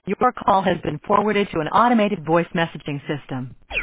Your call has been forwarded to an automated voice messaging system.